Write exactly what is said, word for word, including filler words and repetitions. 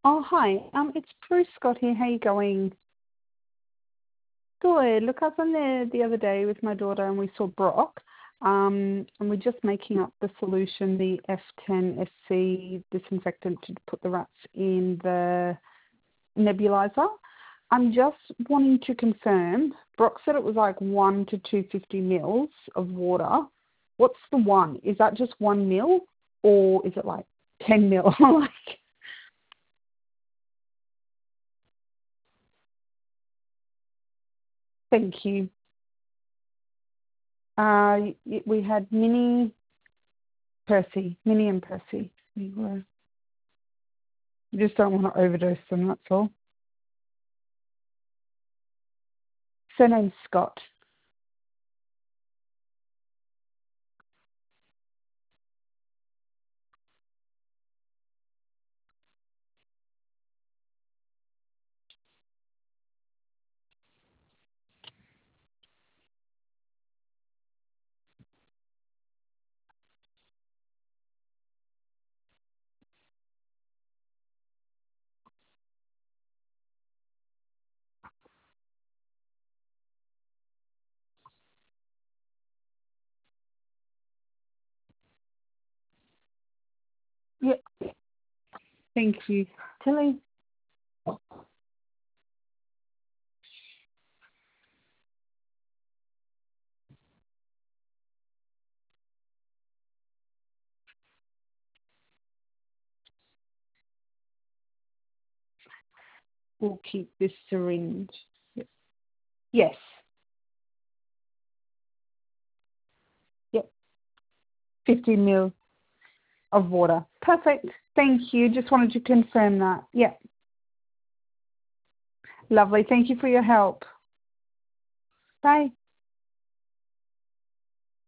Oh, hi. Um, it's Bruce Scott here. How you going? Good. Look, I was on there the other day with my daughter and we saw Brock. Um, and we're just making up the solution, the F ten S C disinfectant to put the rats in the nebulizer. I'm just wanting to confirm, Brock said it was like one to two hundred fifty mils of water. What's the one? Is that just one mil or is it like ten mil? like, thank you. Uh, y- we had Minnie, Percy, Minnie and Percy. We were, we just don't want to overdose them, that's all. Surname's Scott. Yeah, thank you. Tilly, will keep this syringe. Yes. Yep. fifty mil of water. Perfect. Thank you. Just wanted to confirm that. Yep. Lovely. Thank you for your help. Bye.